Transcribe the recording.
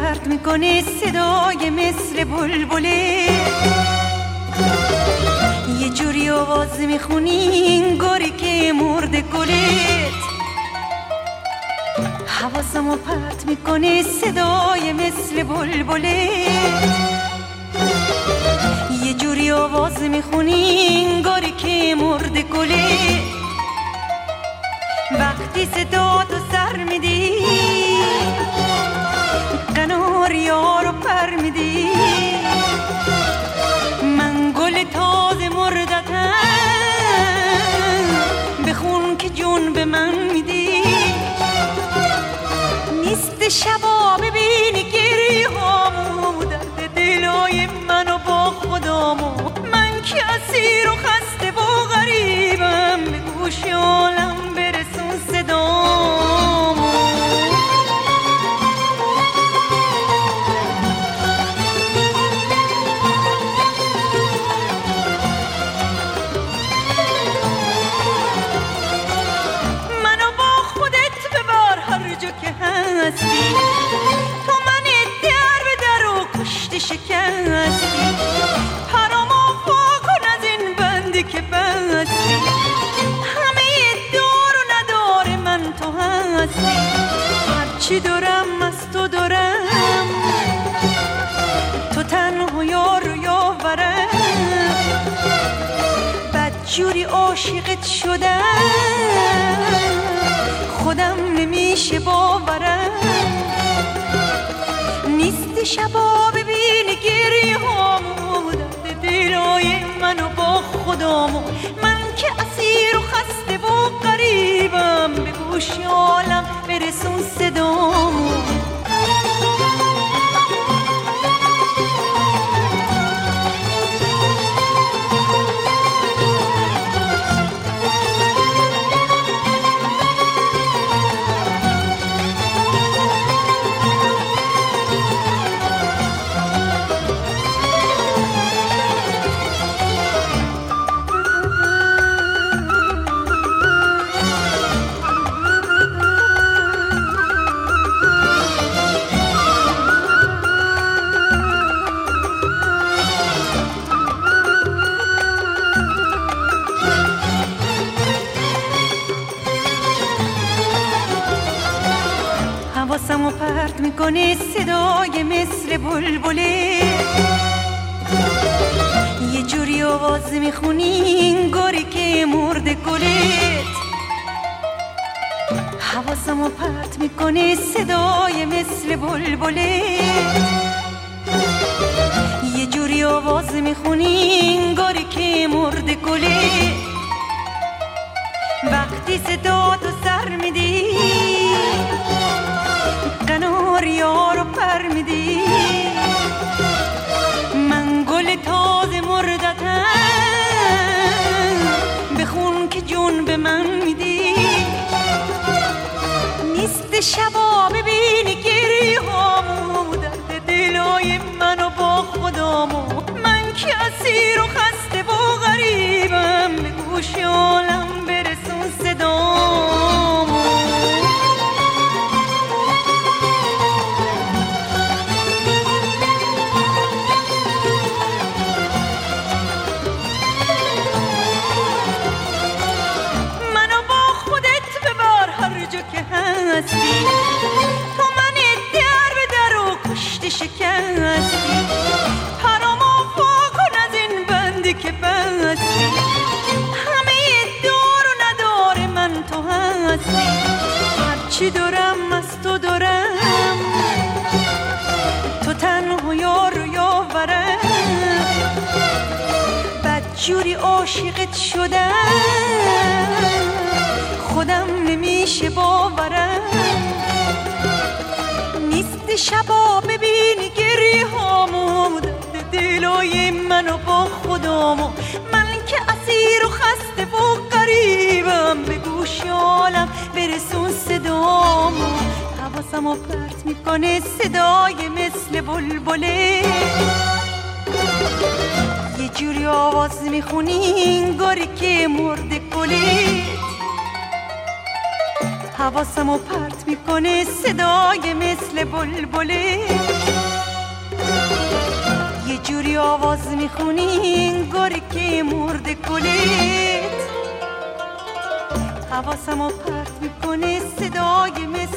پرت میکنه صدای مثل بلبله، یه جوری آواز میخونی انگاری که مرده گلت. حواسمو پرت میکنه صدای مثل بلبله، یه جوری آواز میخونی انگاری که مرده گلت. وقتی صدا تو سر میدی قناریا رو پر میدی، من گل تازه مردتم بخون که جون به من میدی. نیست شبا ببینی گریه هامو، درد دلای منو با خدامو، من که اسیر و خسته و غریبم، به گوش عالم برسون صدامو. منو با خودت ببر هر جا که هستی، تو من در به در و کشت شکستی، پرامو وا کن از این بندی که بستی، همه دار و ندار من تو هستی. هرچی دارم از تو دارم، تو تنها یار و یاورم، بدجوری عاشقت شدم خودم نمیشه باورم. نیست شبا ببینی گریه هامو، درد دلای منو با خدامو، من که اسیر و خسته و غریبم، به گوش عالم برسون صدامو. حواسمو پرت میکنه صدای مثل بلبله، یه جوری آواز میخونی انگاری که مرده گلت. حواسمو پرت میکنه صدای مثل بلبله، یه جوری آواز میخونی انگاری که مرده گلت. وقتی صدا تو سر میدی قناریا رو پر میدی، من گل تازه مردتم بخون که جون به من میدی. نیست شبا ببینی گریه هامو، درد دلای منو با خدامو، من که اسیر و خسته و غریبم، به گوش عالم برسون صدامو. تو من در به در و کشت شکستی، پرامو وا کن از این بندی که بستی، همه دار و ندار من تو هستی. هرچی دارم از تو دارم، تو تنها یار و یاورم، بدجوری عاشقت شدم خودم نمیشه باورم. نیست شبا ببینی گریه هامو، درد دلای منو با خدامو، من که اسیر و خسته و غریبم، به گوش عالم برسون صدامو. حواسمو پرت میکنه صدای مثل بلبله، یه جوری آواز میخونی انگاری که مرده گلت. حواسمو پرت میکنه صدای مثل بلبله، یه جوری آواز میخونی انگاری که مرده کلت، حواسمو پرت میکنه صدای مثل